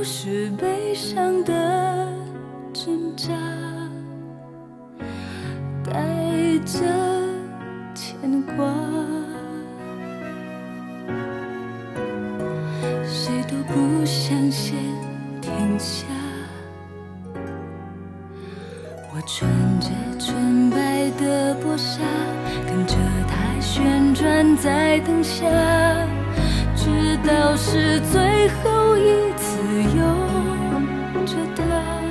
是悲伤的挣扎，带着牵挂，谁都不想先停下。我穿着纯白的薄纱，跟着它旋转在灯下，直到是最后一次拥着它。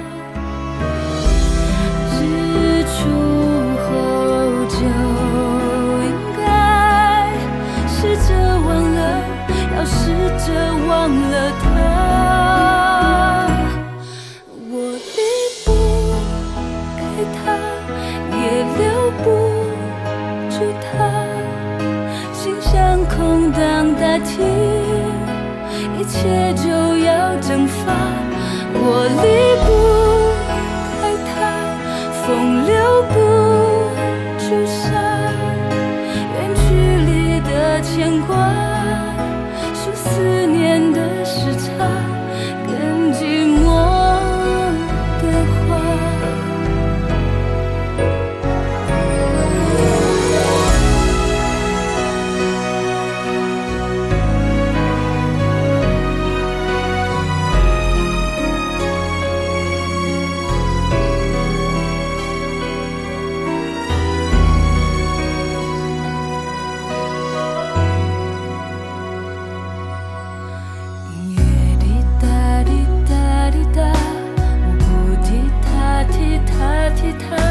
日出后就应该试着忘了，要试着忘了它。我离不开它，也留不住它，心像空荡大厅，一切就要蒸发。我离不开它，风留不住沙，远距离的牵挂，数思念的时差，更寂寞的花。踢踏